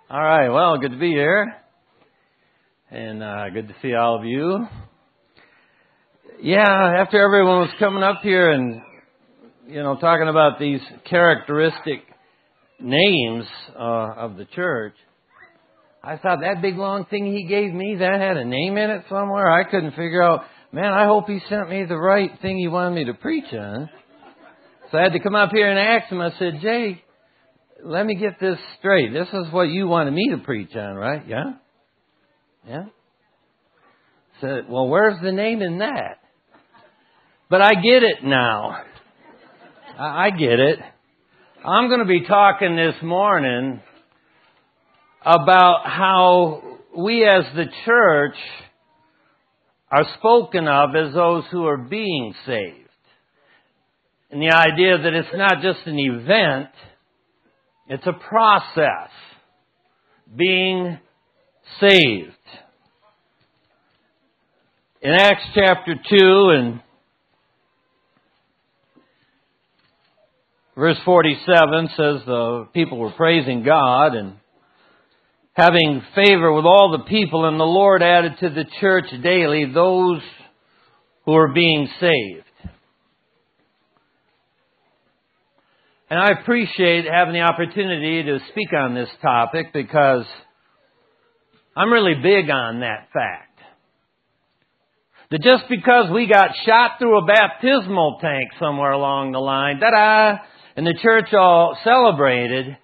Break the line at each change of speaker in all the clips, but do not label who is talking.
All right, well, good to be here, and good to see all of you. Yeah, after everyone was coming up here and, talking about these characteristic names of the church, I thought that big long thing he gave me, that had a name in it somewhere. I couldn't figure out, man, I hope he sent me the right thing he wanted me to preach on. So I had to come up here and ask him. I said, Jay, let me get this straight. This is what you wanted me to preach on, right? Yeah? Yeah? Said, well, where's the name in that? But I get it now. I get it. I'm going to be talking this morning about how we as the church are spoken of as those who are being saved. And the idea that it's not just an event, it's a process. Being saved. In Acts chapter 2 and verse 47 says the people were praising God and having favor with all the people, and the Lord added to the church daily those who are being saved. And I appreciate having the opportunity to speak on this topic because I'm really big on that fact. That just because we got shot through a baptismal tank somewhere along the line, ta-da, and the church all celebrated,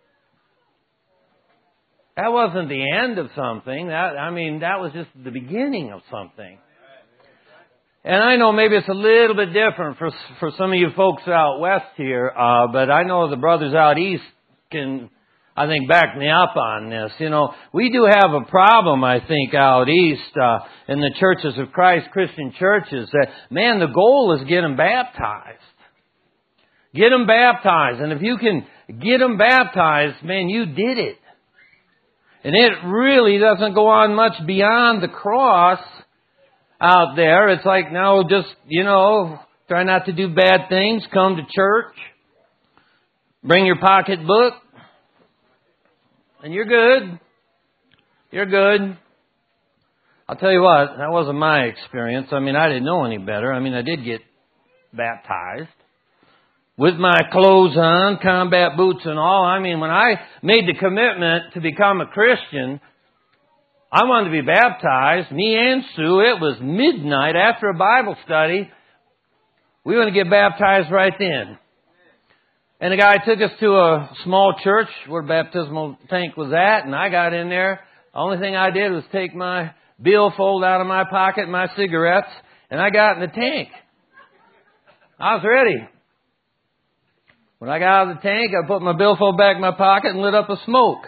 that wasn't the end of something. That was just the beginning of something. And I know maybe it's a little bit different for some of you folks out west here, but I know the brothers out east can, I think, back me up on this. We do have a problem, I think, out east in the churches of Christ, Christian churches, that, man, the goal is get them baptized. Get them baptized. And if you can get them baptized, man, you did it. And it really doesn't go on much beyond the cross out there. It's like, no, just, try not to do bad things. Come to church. Bring your pocketbook. And you're good. You're good. I'll tell you what, that wasn't my experience. I didn't know any better. I did get baptized. With my clothes on, combat boots and all. When I made the commitment to become a Christian, I wanted to be baptized. Me and Sue, it was midnight after a Bible study. We wanted to get baptized right then. And the guy took us to a small church where the baptismal tank was at, and I got in there. The only thing I did was take my billfold out of my pocket, my cigarettes, and I got in the tank. I was ready. When I got out of the tank, I put my billfold back in my pocket and lit up a smoke.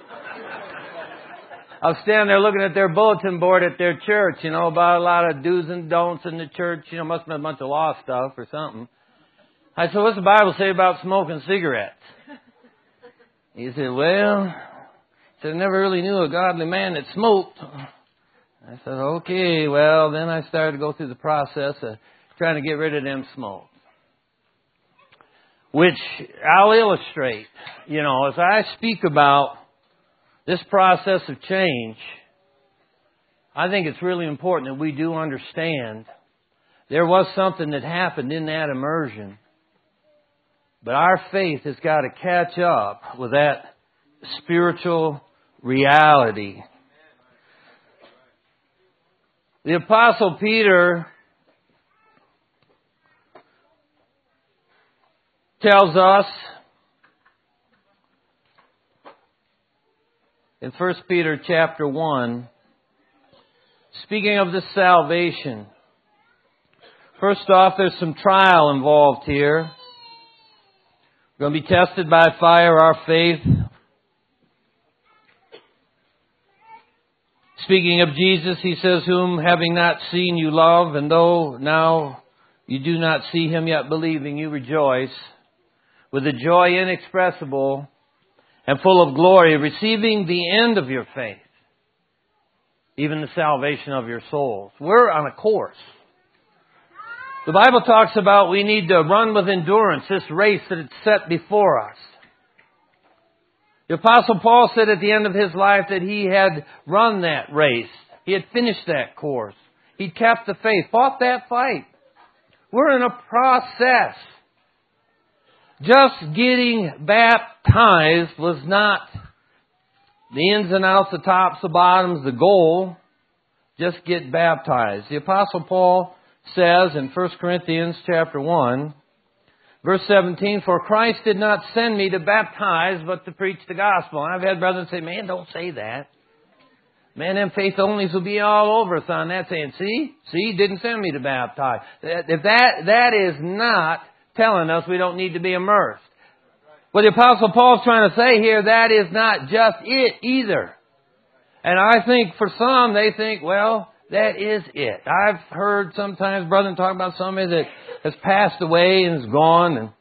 I was standing there looking at their bulletin board at their church, about a lot of do's and don'ts in the church. Must have been a bunch of law stuff or something. I said, what's the Bible say about smoking cigarettes? He said, well, I never really knew a godly man that smoked. I said, okay, well, then I started to go through the process of trying to get rid of them smokes. Which I'll illustrate, as I speak about this process of change, I think it's really important that we do understand there was something that happened in that immersion. But our faith has got to catch up with that spiritual reality. The Apostle Peter tells us in 1 Peter chapter 1, speaking of this salvation, first off, there's some trial involved here. We're going to be tested by fire, our faith. Speaking of Jesus, he says, whom having not seen you love, and though now you do not see him yet believing, you rejoice with a joy inexpressible and full of glory, receiving the end of your faith, even the salvation of your souls. We're on a course. The Bible talks about we need to run with endurance this race that is set before us. The Apostle Paul said at the end of his life that he had run that race. He had finished that course. He'd kept the faith, fought that fight. We're in a process. Just getting baptized was not the ins and outs, the tops, the bottoms, the goal. Just get baptized. The Apostle Paul says in 1 Corinthians chapter 1, verse 17, "For Christ did not send me to baptize, but to preach the gospel." And I've had brothers say, "Man, don't say that. Man, them faith onlys will be all over us on that, saying, see, he didn't send me to baptize." If that is not telling us we don't need to be immersed. What the Apostle Paul's trying to say here, that is not just it either. And I think for some, they think, well, that is it. I've heard sometimes brethren talk about somebody that has passed away and is gone, and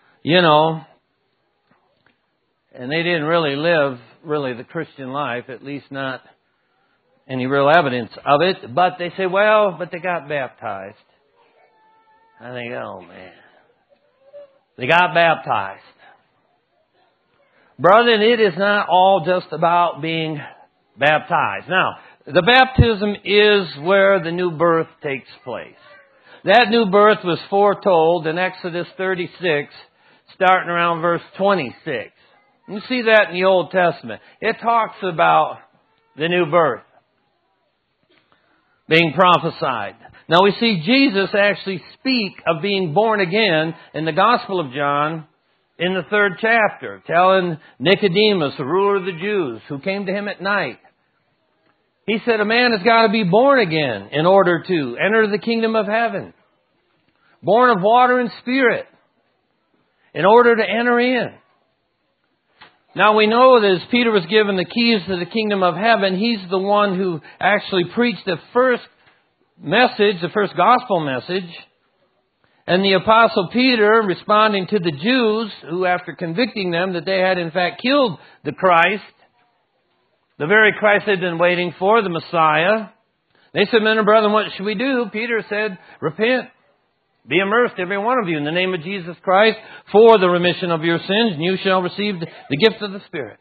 and they didn't really live the Christian life, at least not any real evidence of it. But they say, well, but they got baptized. I think, oh man, they got baptized. Brethren, it is not all just about being baptized. Now, the baptism is where the new birth takes place. That new birth was foretold in Exodus 36, starting around verse 26. You see that in the Old Testament. It talks about the new birth being prophesied. Now we see Jesus actually speak of being born again in the Gospel of John in the 3rd chapter, telling Nicodemus, the ruler of the Jews, who came to him at night. He said, a man has got to be born again in order to enter the kingdom of heaven. Born of water and spirit in order to enter in. Now we know that as Peter was given the keys to the kingdom of heaven, he's the one who actually preached the first message, the first gospel message. And the Apostle Peter, responding to the Jews, who after convicting them that they had in fact killed the Christ, the very Christ they'd been waiting for, the Messiah, they said, men and brethren, what should we do? Peter said, repent. Be immersed, every one of you, in the name of Jesus Christ for the remission of your sins, and you shall receive the gift of the Spirit.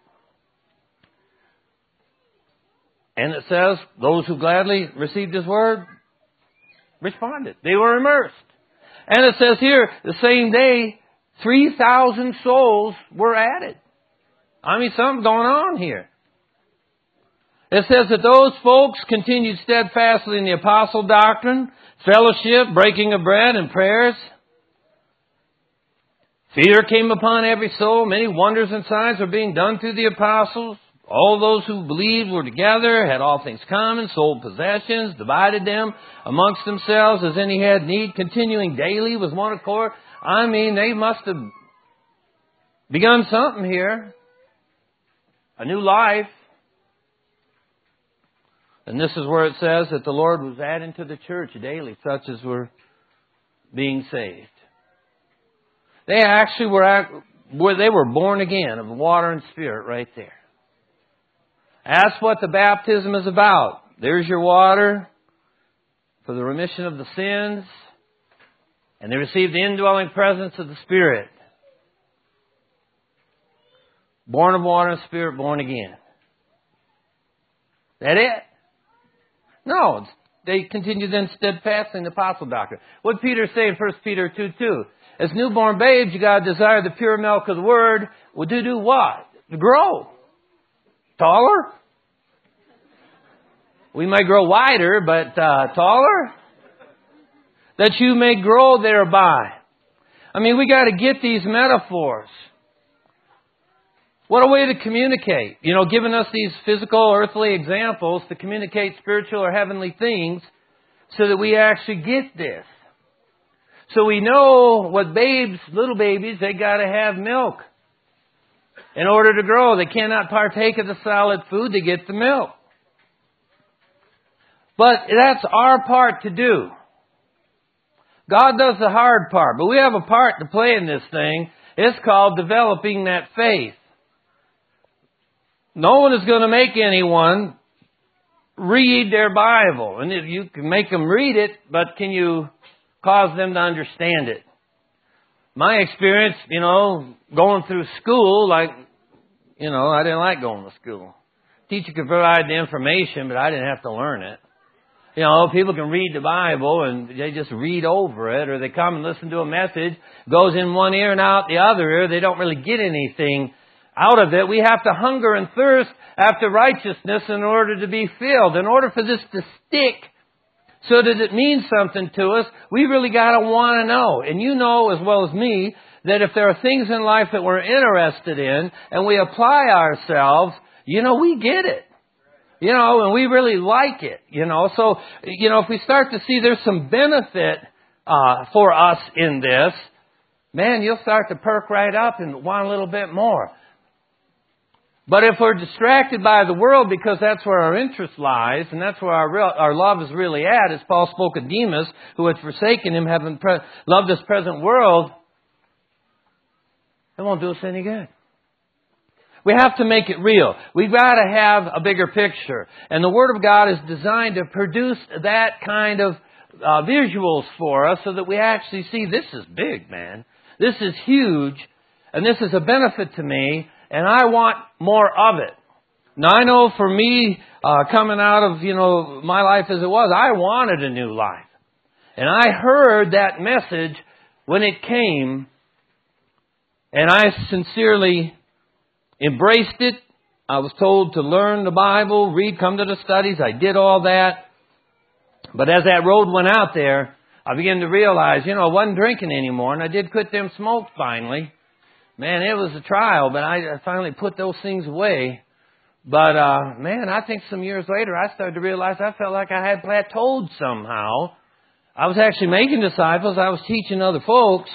And it says, those who gladly received His word responded. They were immersed. And it says here, the same day, 3,000 souls were added. I mean, something's going on here. It says that those folks continued steadfastly in the apostle doctrine, fellowship, breaking of bread, and prayers. Fear came upon every soul. Many wonders and signs were being done through the apostles. All those who believed were together, had all things common, sold possessions, divided them amongst themselves as any had need, continuing daily with one accord. I mean, they must have begun something here. A new life. And this is where it says that the Lord was adding to the church daily such as were being saved. They actually they were born again of water and spirit right there. That's what the baptism is about. There's your water for the remission of the sins. And they receive the indwelling presence of the Spirit. Born of water and spirit, born again. That it? No, they continue then steadfastly in the apostle doctrine. What did Peter say in 1 Peter 2:2? As newborn babes, you got to desire the pure milk of the word. Well, to do what? To grow. Taller? We may grow wider, but taller? That you may grow thereby. I mean, we got to get these metaphors. What a way to communicate. Giving us these physical, earthly examples to communicate spiritual or heavenly things so that we actually get this. So we know what little babies, they got to have milk in order to grow. They cannot partake of the solid food to get the milk. But that's our part to do. God does the hard part, but we have a part to play in this thing. It's called developing that faith. No one is going to make anyone read their Bible. And you can make them read it, but can you cause them to understand it? My experience, going through school, like You know, I didn't like going to school. Teacher could provide the information, but I didn't have to learn it. You know, people can read the Bible and they just read over it, or they come and listen to a message, goes in one ear and out the other ear. They don't really get anything out of it. We have to hunger and thirst after righteousness in order to be filled. In order for this to stick so that it means something to us, we really got to want to know. And you know as well as me that if there are things in life that we're interested in and we apply ourselves, you know, we get it. You know, and we really like it, you know. So, you know, if we start to see there's some benefit for us in this, man, you'll start to perk right up and want a little bit more. But if we're distracted by the world because that's where our interest lies, and that's where our love is really at, as Paul spoke of Demas, who had forsaken him, having loved this present world, it won't do us any good. We have to make it real. We've got to have a bigger picture. And the Word of God is designed to produce that kind of visuals for us so that we actually see this is big, man. This is huge. And this is a benefit to me. And I want more of it. Now, I know for me, coming out of, you know, my life as it was, I wanted a new life. And I heard that message when it came. And I sincerely embraced it. I was told to learn the Bible, read, come to the studies. I did all that. But as that road went out there, I began to realize, you know, I wasn't drinking anymore. And I did quit them smokes finally. Man, it was a trial, but I finally put those things away. But, man, I think some years later I started to realize I felt like I had plateaued somehow. I was actually making disciples. I was teaching other folks.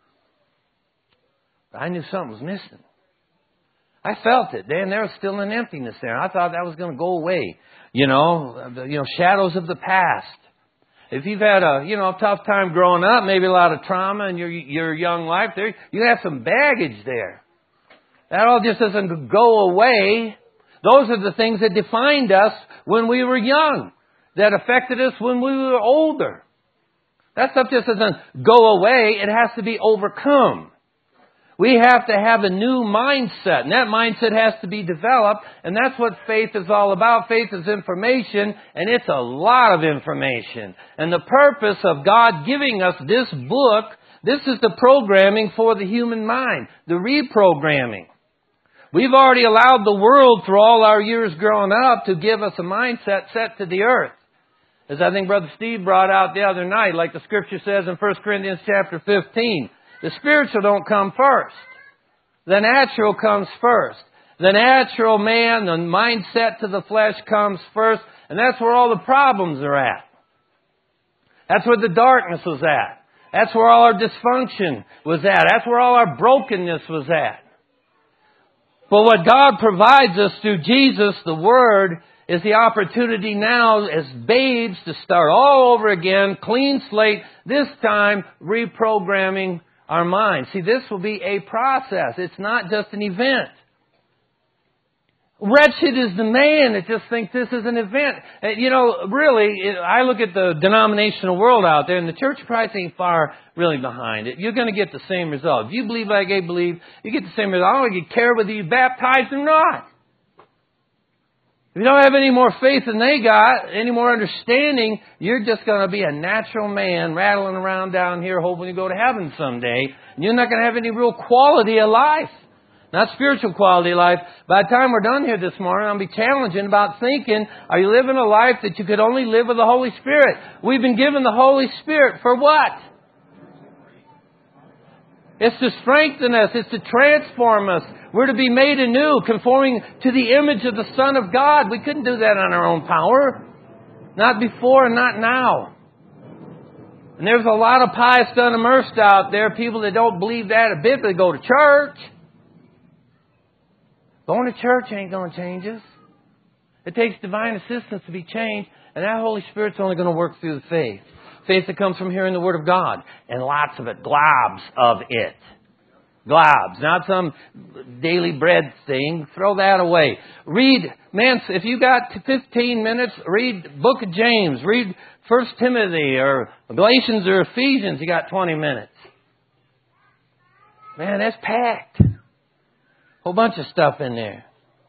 But I knew something was missing. I felt it. Dan, there was still an emptiness there. I thought that was going to go away. You know, shadows of the past. If you've had a tough time growing up, maybe a lot of trauma in your young life, there you have some baggage there. That all just doesn't go away. Those are the things that defined us when we were young, that affected us when we were older. That stuff just doesn't go away. It has to be overcome. We have to have a new mindset, and that mindset has to be developed, and that's what faith is all about. Faith is information, and it's a lot of information. And the purpose of God giving us this book, this is the programming for the human mind, the reprogramming. We've already allowed the world through all our years growing up to give us a mindset set to the earth. As I think Brother Steve brought out the other night, like the Scripture says in 1 Corinthians chapter 15, the spiritual don't come first. The natural comes first. The natural man, the mindset to the flesh comes first. And that's where all the problems are at. That's where the darkness was at. That's where all our dysfunction was at. That's where all our brokenness was at. But what God provides us through Jesus, the Word, is the opportunity now as babes to start all over again, clean slate, this time reprogramming our minds. See, this will be a process. It's not just an event. Wretched is the man that just thinks this is an event. You know, really, I look at the denominational world out there, and the church probably ain't far really behind it. You're going to get the same result. If you believe like I believe, you get the same result. I don't care whether you're baptized or not. If you don't have any more faith than they got, any more understanding, you're just going to be a natural man rattling around down here hoping to go to heaven someday. And you're not going to have any real quality of life. Not spiritual quality of life. By the time we're done here this morning, I'll be challenging about thinking, are you living a life that you could only live with the Holy Spirit? We've been given the Holy Spirit for what? It's to strengthen us. It's to transform us. We're to be made anew, conforming to the image of the Son of God. We couldn't do that on our own power. Not before and not now. And there's a lot of pious unimmersed out there, people that don't believe that a bit, but they go to church. Going to church ain't going to change us. It takes divine assistance to be changed, and that Holy Spirit's only going to work through the faith. Faith that comes from hearing the Word of God. And lots of it. Globs of it. Globs. Not some daily bread thing. Throw that away. Read, man, if you got 15 minutes, read Book of James. Read 1 Timothy or Galatians or Ephesians. You got 20 minutes. Man, that's packed. Whole bunch of stuff in there.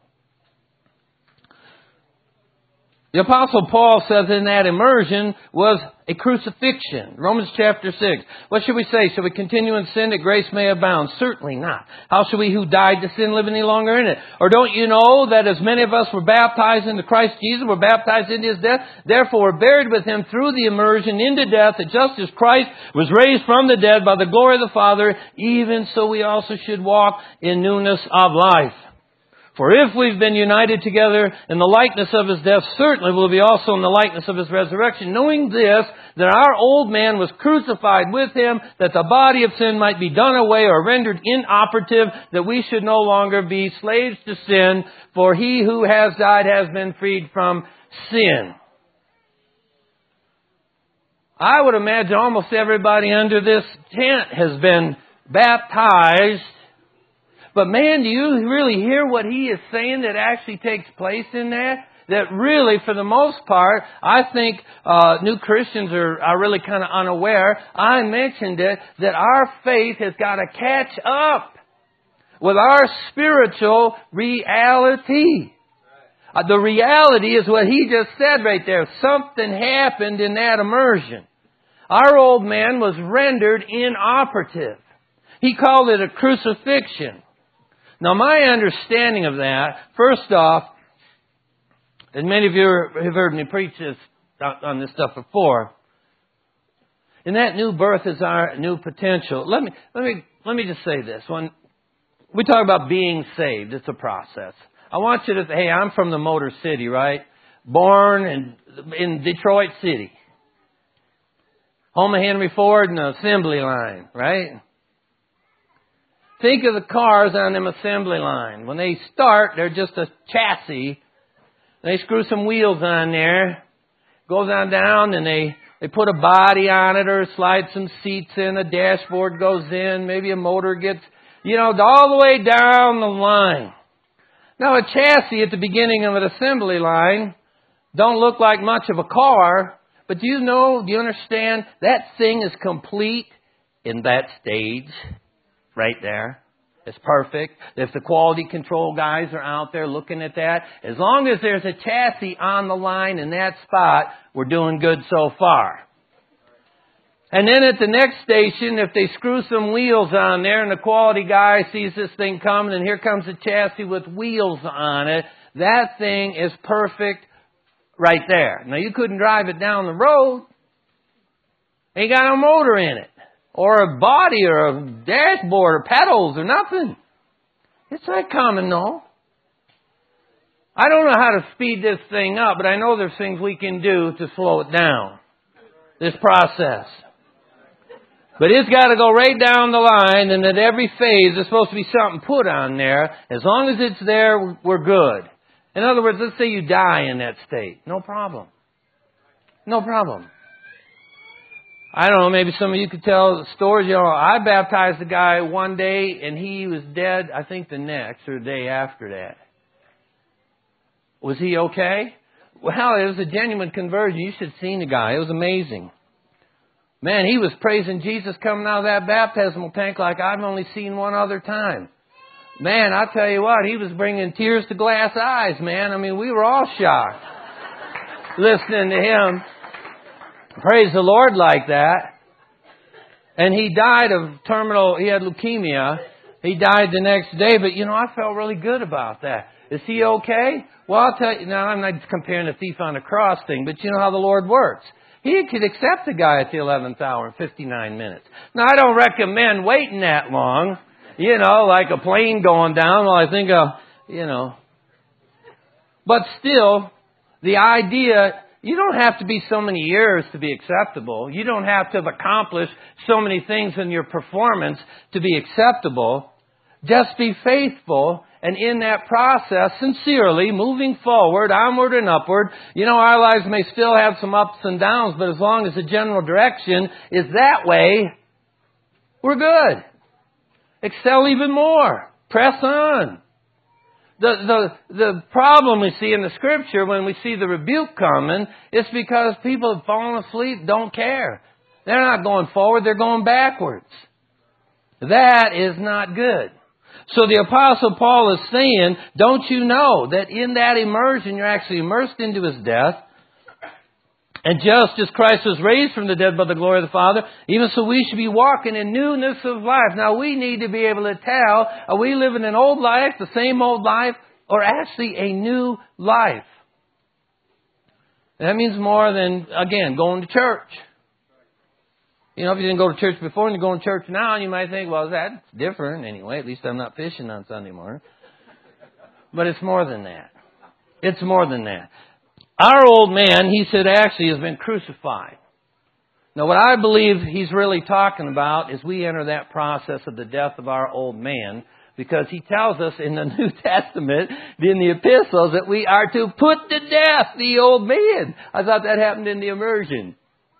The Apostle Paul says in that immersion was a crucifixion. Romans chapter 6. What should we say? Shall we continue in sin that grace may abound? Certainly not. How shall we who died to sin live any longer in it? Or don't you know that as many of us were baptized into Christ Jesus, were baptized into His death, therefore were buried with Him through the immersion into death, that just as Christ was raised from the dead by the glory of the Father, even so we also should walk in newness of life. For if we've been united together in the likeness of His death, certainly we'll be also in the likeness of His resurrection, knowing this, that our old man was crucified with Him, that the body of sin might be done away or rendered inoperative, that we should no longer be slaves to sin, for He who has died has been freed from sin. I would imagine almost everybody under this tent has been baptized. But man, do you really hear what he is saying that actually takes place in that? That really, for the most part, I think new Christians are really kind of unaware. I mentioned it, that our faith has got to catch up with our spiritual reality. The reality is what he just said right there. Something happened in that immersion. Our old man was rendered inoperative. He called it a crucifixion. Now, my understanding of that, first off, and many of you have heard me preach this on this stuff before, and that new birth is our new potential. Let me just say this. When we talk about being saved, it's a process. I want you to, hey, I'm from the Motor City, right? Born in Detroit City. Home of Henry Ford and the assembly line, right? Think of the cars on them assembly line. When they start, they're just a chassis. They screw some wheels on there. Goes on down and they put a body on it or slide some seats in. A dashboard goes in. Maybe a motor gets, all the way down the line. Now a chassis at the beginning of an assembly line don't look like much of a car. But do you understand that thing is complete in that stage? Right there. It's perfect. If the quality control guys are out there looking at that, as long as there's a chassis on the line in that spot, we're doing good so far. And then at the next station, if they screw some wheels on there and the quality guy sees this thing coming and here comes a chassis with wheels on it, that thing is perfect right there. Now you couldn't drive it down the road. Ain't got no motor in it. Or a body or a dashboard or pedals or nothing. It's that common, no. I don't know how to speed this thing up, but I know there's things we can do to slow it down. This process. But it's got to go right down the line, and at every phase there's supposed to be something put on there. As long as it's there, we're good. In other words, let's say you die in that state. No problem. No problem. I don't know, maybe some of you could tell stories. I baptized a guy one day and he was dead, I think the next or the day after that. Was he okay? Well, it was a genuine conversion. You should have seen the guy. It was amazing. Man, he was praising Jesus coming out of that baptismal tank like I've only seen one other time. Man, I'll tell you what, he was bringing tears to glass eyes, man. I mean, we were all shocked listening to him. Praise the Lord like that. And he died of he had leukemia. He died the next day, but I felt really good about that. Is he okay? Well, I'll tell you, now I'm not comparing the thief on the cross thing, but you know how the Lord works. He could accept a guy at the 11th hour in 59 minutes. Now, I don't recommend waiting that long, like a plane going down while I think of, But still, the idea, you don't have to be so many years to be acceptable. You don't have to have accomplished so many things in your performance to be acceptable. Just be faithful, and in that process, sincerely, moving forward, onward and upward. Our lives may still have some ups and downs, but as long as the general direction is that way, we're good. Excel even more. Press on. The problem we see in the Scripture when we see the rebuke coming is because people have fallen asleep, don't care. They're not going forward, they're going backwards. That is not good. So the Apostle Paul is saying, don't you know that in that immersion you're actually immersed into His death? And just as Christ was raised from the dead by the glory of the Father, even so we should be walking in newness of life. Now we need to be able to tell, are we living an old life, the same old life, or actually a new life? That means more than, again, going to church. You know, if you didn't go to church before and you're going to church now, you might think, well, that's different anyway. At least I'm not fishing on Sunday morning. But it's more than that. It's more than that. Our old man, he said, actually has been crucified. Now, what I believe he's really talking about is we enter that process of the death of our old man, because he tells us in the New Testament, in the epistles, that we are to put to death the old man. I thought that happened in the immersion.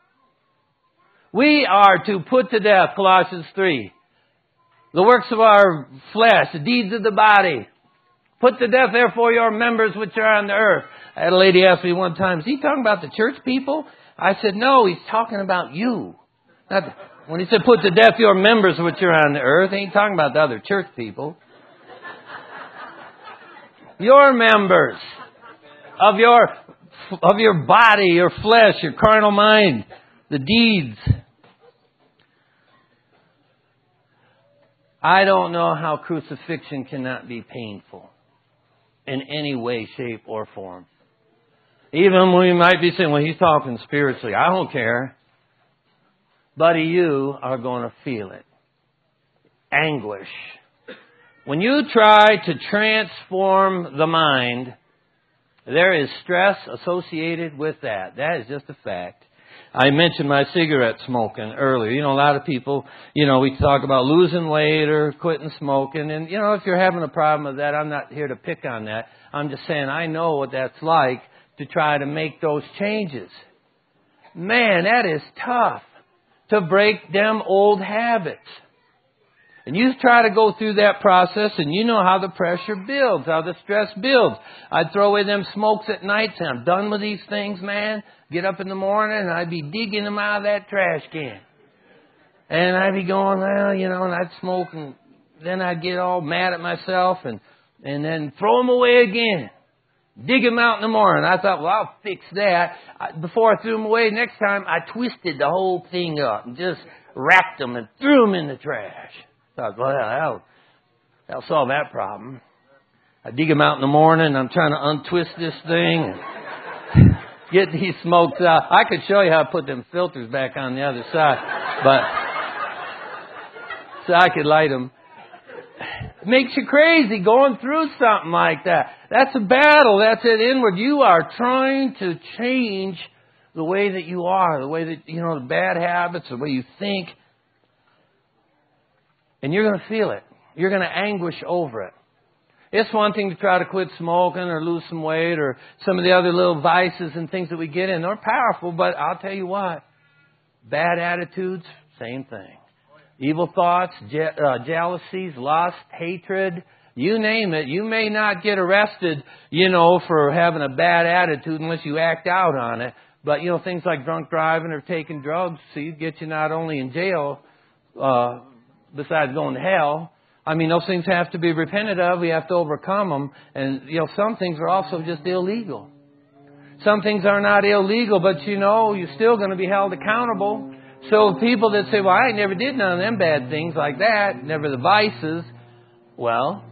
We are to put to death, Colossians 3, the works of our flesh, the deeds of the body. Put to death, therefore, your members which are on the earth. I had a lady ask me one time, is he talking about the church people? I said, no, he's talking about you. When he said, put to death your members which are on the earth, he ain't talking about the other church people. Your members of your body, your flesh, your carnal mind, the deeds. I don't know how crucifixion cannot be painful in any way, shape, or form. Even we might be saying, well, he's talking spiritually. I don't care. Buddy, you are going to feel it. Anguish. When you try to transform the mind, there is stress associated with that. That is just a fact. I mentioned my cigarette smoking earlier. You know, a lot of people, you know, we talk about losing weight or quitting smoking. And, you know, if you're having a problem with that, I'm not here to pick on that. I'm just saying I know what that's like to try to make those changes. Man, that is tough to break them old habits. And you try to go through that process, and you know how the pressure builds, how the stress builds. I'd throw away them smokes at night, say, I'm done with these things, man. Get up in the morning, and I'd be digging them out of that trash can. And I'd be going, well, you know, and I'd smoke, and then I'd get all mad at myself, and then throw them away again. Dig them out in the morning. I thought, well, I'll fix that. Before I threw them away, next time I twisted the whole thing up and just wrapped them and threw them in the trash. I thought, well, that'll solve that problem. I dig them out in the morning. I'm trying to untwist this thing and get these smokes out. I could show you how to put them filters back on the other side, but so I could light them. It makes you crazy going through something like that. That's a battle. That's it inward. You are trying to change the way that you are, the way that, you know, the bad habits, the way you think. And you're going to feel it. You're going to anguish over it. It's one thing to try to quit smoking or lose some weight or some of the other little vices and things that we get in. They're powerful, but I'll tell you what. Bad attitudes, same thing. Evil thoughts, jealousies, lust, hatred, you name it. You may not get arrested, you know, for having a bad attitude unless you act out on it. But, you know, things like drunk driving or taking drugs, see, get you not only in jail, besides going to hell. I mean, those things have to be repented of. We have to overcome them. And, you know, some things are also just illegal. Some things are not illegal, but, you know, you're still going to be held accountable. So people that say, well, I never did none of them bad things like that, never the vices. Well,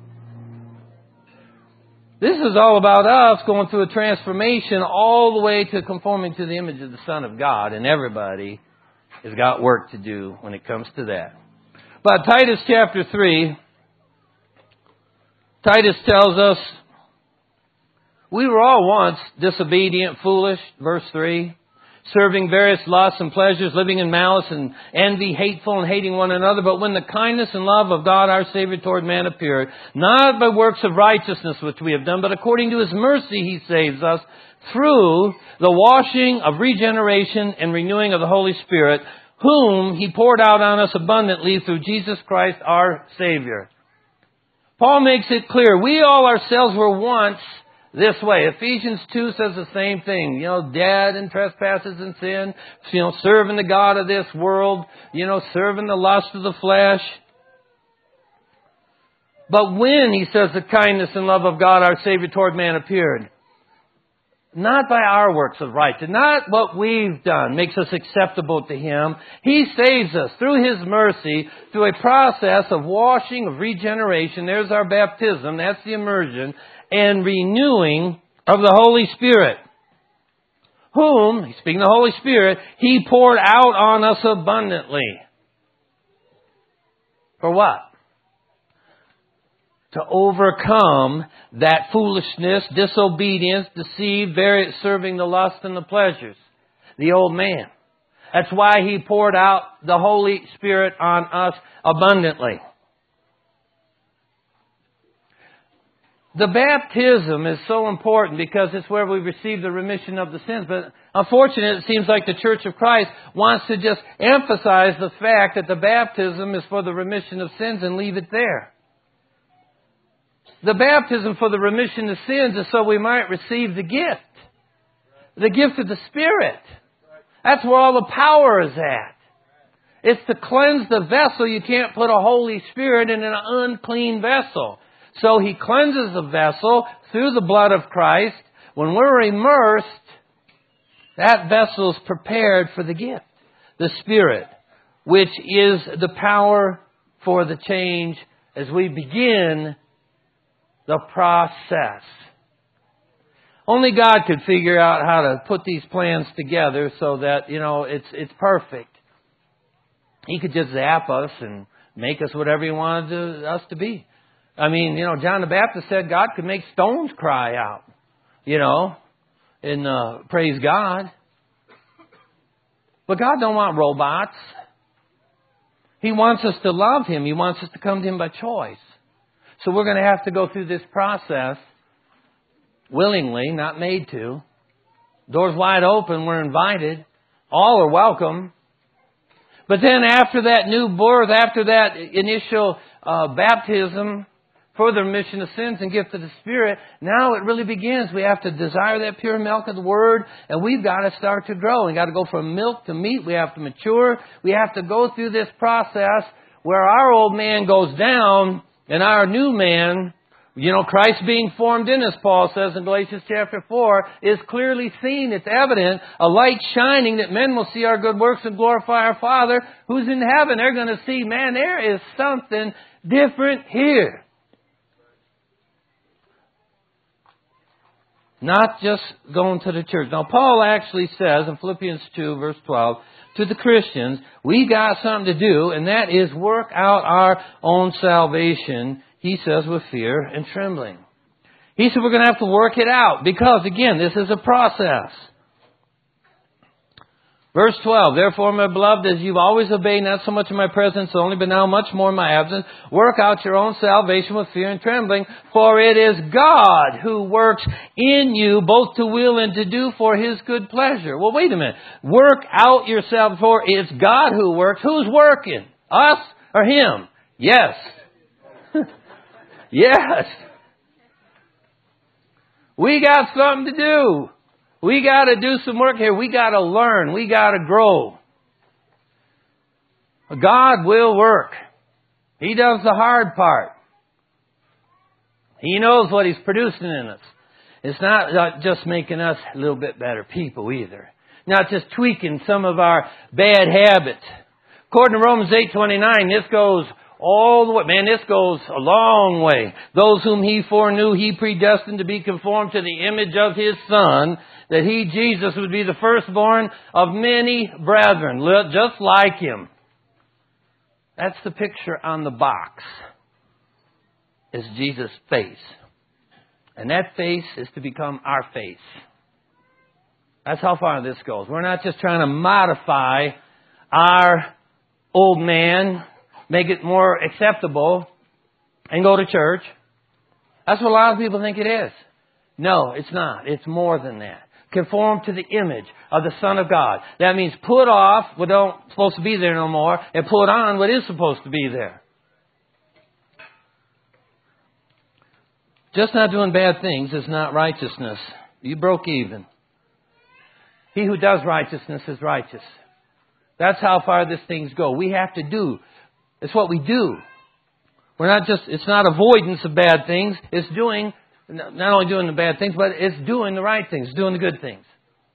this is all about us going through a transformation all the way to conforming to the image of the Son of God. And everybody has got work to do when it comes to that. But Titus chapter 3, Titus tells us, we were all once disobedient, foolish, verse 3, serving various lusts and pleasures, living in malice and envy, hateful and hating one another. But when the kindness and love of God our Savior toward man appeared, not by works of righteousness which we have done, but according to His mercy He saves us through the washing of regeneration and renewing of the Holy Spirit, whom He poured out on us abundantly through Jesus Christ our Savior. Paul makes it clear, we all ourselves were once this way. Ephesians 2 says the same thing. You know, dead in trespasses and sin. You know, serving the God of this world. You know, serving the lust of the flesh. But when, he says, the kindness and love of God, our Savior, toward man appeared, not by our works of righteousness, not what we've done makes us acceptable to Him. He saves us through His mercy, through a process of washing, of regeneration. There's our baptism, that's the immersion, and renewing of the Holy Spirit. Whom, he's speaking of the Holy Spirit, He poured out on us abundantly. For what? To overcome that foolishness, disobedience, deceit, serving the lust and the pleasures. The old man. That's why He poured out the Holy Spirit on us abundantly. The baptism is so important because it's where we receive the remission of the sins. But unfortunately, it seems like the Church of Christ wants to just emphasize the fact that the baptism is for the remission of sins and leave it there. The baptism for the remission of sins is so we might receive the gift. The gift of the Spirit. That's where all the power is at. It's to cleanse the vessel. You can't put a Holy Spirit in an unclean vessel. So He cleanses the vessel through the blood of Christ. When we're immersed, that vessel is prepared for the gift, the Spirit, which is the power for the change as we begin the process. Only God could figure out how to put these plans together so that, it's perfect. He could just zap us and make us whatever He wanted us to be. I mean, John the Baptist said God could make stones cry out, and praise God. But God don't want robots. He wants us to love Him. He wants us to come to Him by choice. So we're going to have to go through this process willingly, not made to. Doors wide open, we're invited. All are welcome. But then after that new birth, after that initial baptism for the remission of sins and gift of the Spirit, now it really begins. We have to desire that pure milk of the Word, and we've got to start to grow. We've got to go from milk to meat. We have to mature. We have to go through this process where our old man goes down and our new man, Christ being formed in us, Paul says in Galatians chapter 4, is clearly seen. It's evident, a light shining that men will see our good works and glorify our Father who's in heaven. They're going to see, man, there is something different here. Not just going to the church. Now, Paul actually says in Philippians 2, verse 12, to the Christians, we got something to do, and that is work out our own salvation, he says, with fear and trembling. He said we're going to have to work it out because, again, this is a process. Verse 12, therefore, my beloved, as you've always obeyed, not so much in my presence only, but now much more in my absence, work out your own salvation with fear and trembling, for it is God who works in you both to will and to do for His good pleasure. Well, wait a minute. Work out yourself, for it's God who works. Who's working? Us or Him? Yes. Yes. We got something to do. We got to do some work here. We got to learn. We got to grow. God will work. He does the hard part. He knows what He's producing in us. It's not just making us a little bit better people either. Not just tweaking some of our bad habits. According to Romans 8:29, this goes all the way. Man, this goes a long way. Those whom He foreknew, He predestined to be conformed to the image of His Son, that He, Jesus, would be the firstborn of many brethren, just like Him. That's the picture on the box. Is Jesus' face. And that face is to become our face. That's how far this goes. We're not just trying to modify our old man, make it more acceptable, and go to church. That's what a lot of people think it is. No, it's not. It's more than that. Conform to the image of the Son of God. That means put off what don't supposed to be there no more and put on what is supposed to be there. Just not doing bad things is not righteousness. You broke even. He who does righteousness is righteous. That's how far these things go. We have to do. It's what we do. It's not avoidance of bad things. It's not only doing the bad things, but it's doing the right things, doing the good things.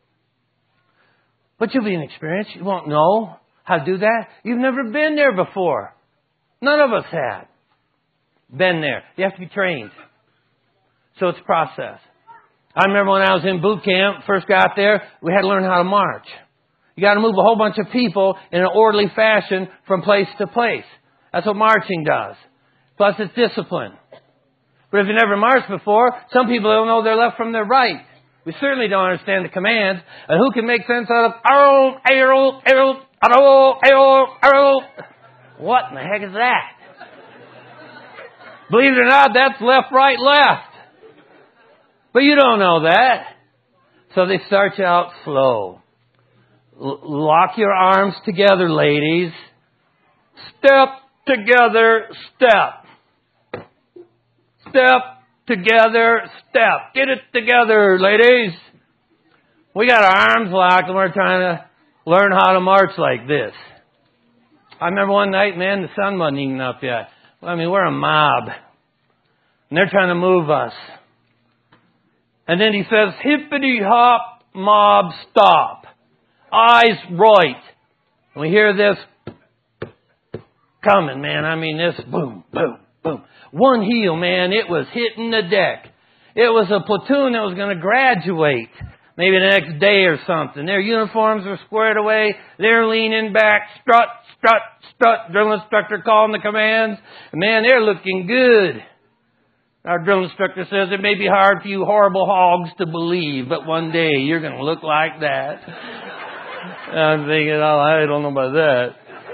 But you'll be inexperienced. You won't know how to do that. You've never been there before. None of us had been there. You have to be trained. So it's a process. I remember when I was in boot camp, first got there, we had to learn how to march. You got to move a whole bunch of people in an orderly fashion from place to place. That's what marching does. Plus it's discipline. But if you never marched before, some people don't know their left from their right. We certainly don't understand the commands. And who can make sense out of arrow, arrow, arrow, arrow, arrow, arrow? What in the heck is that? Believe it or not, that's left, right, left. But you don't know that. So they start you out slow. Lock your arms together, ladies. Step together, step. Step together, step. Get it together, ladies. We got our arms locked and we're trying to learn how to march like this. I remember one night, man, the sun wasn't even up yet. I mean, we're a mob. And they're trying to move us. And then he says, hippity hop, mob, stop. Eyes right. And we hear this coming, man. I mean, this boom, boom, boom. One heel, man, it was hitting the deck. It was a platoon that was going to graduate maybe the next day or something. Their uniforms were squared away. They're leaning back. Strut, strut, strut. Drill instructor calling the commands. And man, they're looking good. Our drill instructor says it may be hard for you horrible hogs to believe, but one day you're going to look like that. I'm thinking, oh, I don't know about that.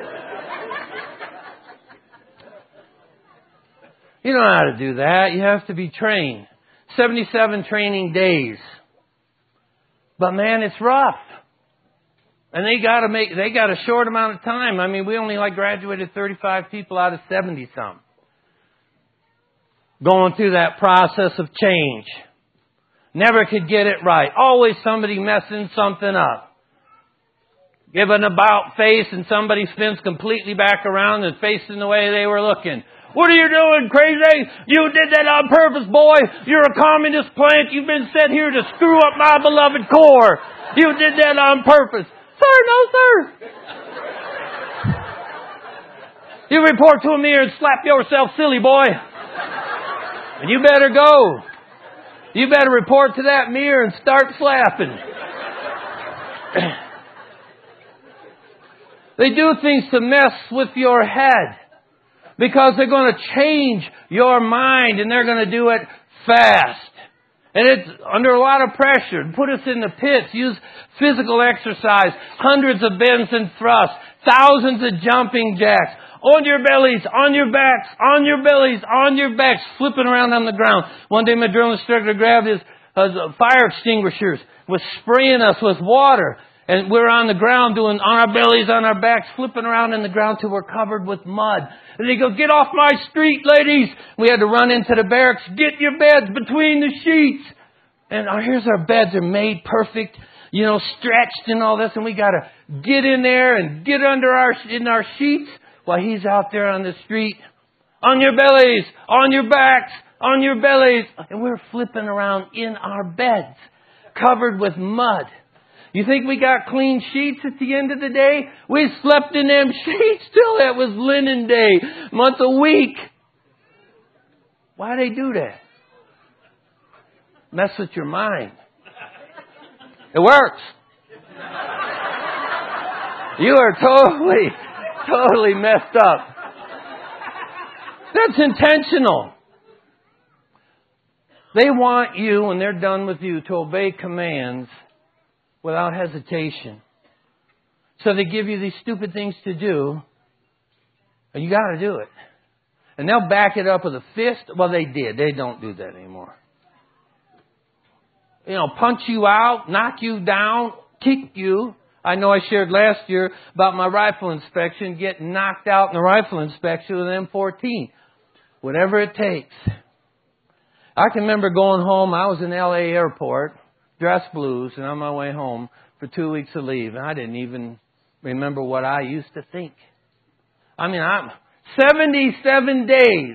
You don't know how to do that. You have to be trained. 77 training days. But man, it's rough. And they got a short amount of time. I mean, we only graduated 35 people out of 70-some. Going through that process of change. Never could get it right. Always somebody messing something up. Give an about face and somebody spins completely back around and facing the way they were looking. What are you doing, crazy? You did that on purpose, boy. You're a communist plant. You've been sent here to screw up my beloved Corps. You did that on purpose. Sir, no, sir. You report to a mirror and slap yourself silly, boy. And you better go. You better report to that mirror and start slapping. They do things to mess with your head. Because they're going to change your mind and they're going to do it fast. And it's under a lot of pressure. Put us in the pits. Use physical exercise. Hundreds of bends and thrusts. Thousands of jumping jacks. On your bellies, on your backs, on your bellies, on your backs. Flipping around on the ground. One day my drill instructor grabbed his fire extinguishers. Was spraying us with water. And we're on the ground doing on our bellies, on our backs, flipping around in the ground till we're covered with mud. And they go, get off my street, ladies. We had to run into the barracks. Get your beds between the sheets. And here's our beds. They're made perfect, stretched and all this. And we got to get in there and get in our sheets while he's out there on the street. On your bellies, on your backs, on your bellies. And we're flipping around in our beds, covered with mud. You think we got clean sheets at the end of the day? We slept in them sheets till it was linen day, once a week. Why do they do that? Mess with your mind. It works. You are totally messed up. That's intentional. They want you, when they're done with you, to obey commands without hesitation. So they give you these stupid things to do, and you got to do it. And they'll back it up with a fist. Well, they did. They don't do that anymore. Punch you out, knock you down, kick you. I know I shared last year about my rifle inspection, getting knocked out in the rifle inspection with an M14. Whatever it takes. I can remember going home. I was in L.A. airport, dress blues, and on my way home for 2 weeks of leave. And I didn't even remember what I used to think. I mean, I'm 77 days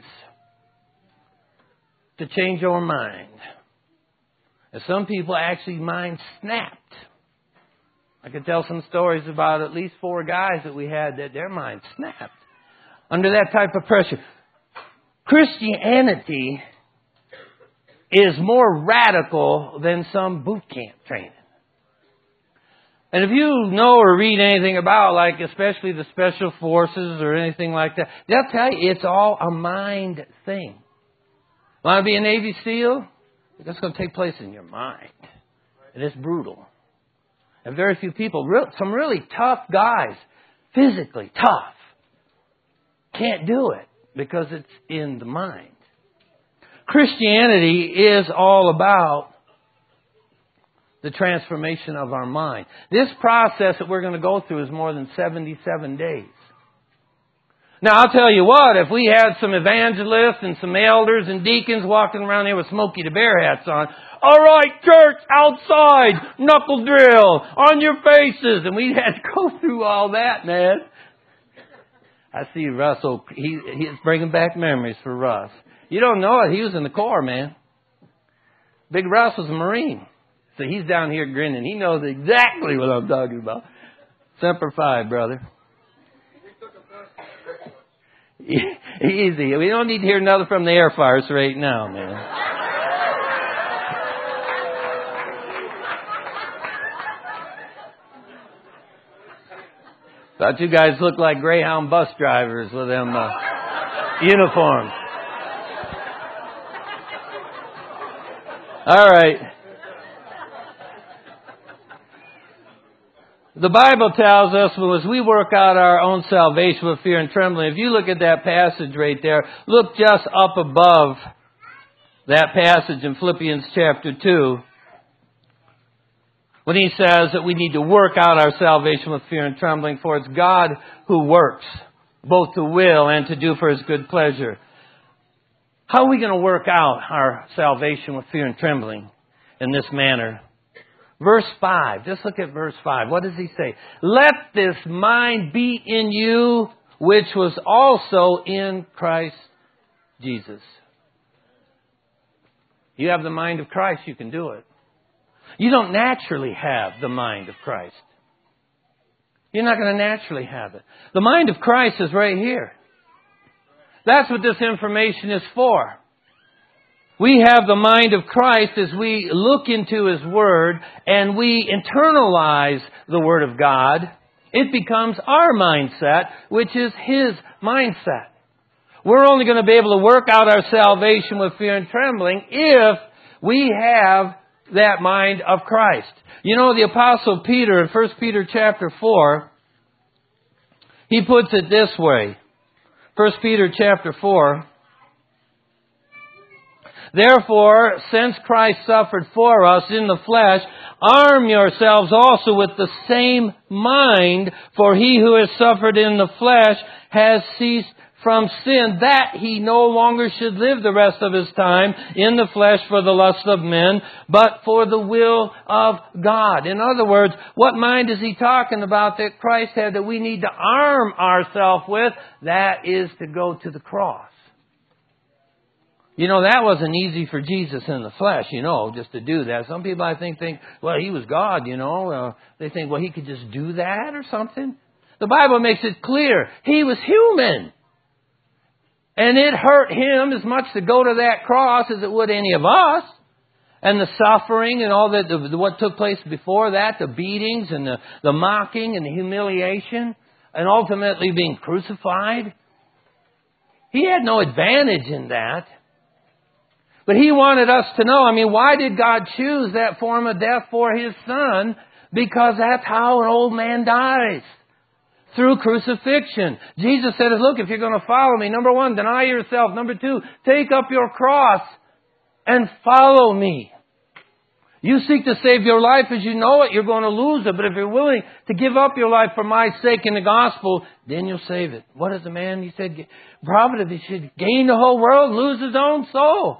to change your mind. And some people actually mind snapped. I could tell some stories about at least 4 guys that we had that their mind snapped under that type of pressure. Christianity is more radical than some boot camp training. And if you know or read anything about, like especially the special forces or anything like that, they'll tell you it's all a mind thing. Want to be a Navy SEAL? That's going to take place in your mind. And it's brutal. And very few people, some really tough guys, physically tough, can't do it because it's in the mind. Christianity is all about the transformation of our mind. This process that we're going to go through is more than 77 days. Now, I'll tell you what, if we had some evangelists and some elders and deacons walking around there with Smokey the Bear hats on, all right, church, outside, knuckle drill, on your faces, and we had to go through all that, man. I see Russell, he's bringing back memories for Russ. You don't know it, he was in the Corps, man. Big Russ was a Marine. So he's down here grinning. He knows exactly what I'm talking about. Semper Fi, brother. Easy. We don't need to hear nothing from the Air Force right now, man. Thought you guys looked like Greyhound bus drivers with them uniforms. All right. The Bible tells us as we work out our own salvation with fear and trembling, if you look at that passage right there, look just up above that passage in Philippians chapter 2, when he says that we need to work out our salvation with fear and trembling, for it's God who works, both to will and to do for His good pleasure. How are we going to work out our salvation with fear and trembling in this manner? Verse 5. Just look at verse 5. What does he say? Let this mind be in you, which was also in Christ Jesus. You have the mind of Christ, you can do it. You don't naturally have the mind of Christ. You're not going to naturally have it. The mind of Christ is right here. That's what this information is for. We have the mind of Christ as we look into His Word and we internalize the Word of God. It becomes our mindset, which is His mindset. We're only going to be able to work out our salvation with fear and trembling if we have that mind of Christ. You know, the Apostle Peter in 1 Peter chapter 4, he puts it this way. 1 Peter chapter 4. Therefore, since Christ suffered for us in the flesh, arm yourselves also with the same mind, for he who has suffered in the flesh has ceased from sin, that he no longer should live the rest of his time in the flesh for the lust of men, but for the will of God. In other words, what mind is he talking about that Christ had that we need to arm ourselves with? That is to go to the cross. You know, that wasn't easy for Jesus in the flesh, just to do that. Some people, I think, well, He was God, They think, well, He could just do that or something. The Bible makes it clear. He was human. And it hurt Him as much to go to that cross as it would any of us. And the suffering and all that, what took place before that, the beatings and the mocking and the humiliation, and ultimately being crucified. He had no advantage in that. But He wanted us to know, why did God choose that form of death for His Son? Because that's how an old man dies. Through crucifixion. Jesus said, look, if you're going to follow me, number 1, deny yourself. Number 2, take up your cross and follow me. You seek to save your life as you know it, you're going to lose it. But if you're willing to give up your life for my sake in the gospel, then you'll save it. What is the man? He said, prophet, if he should gain the whole world, lose his own soul.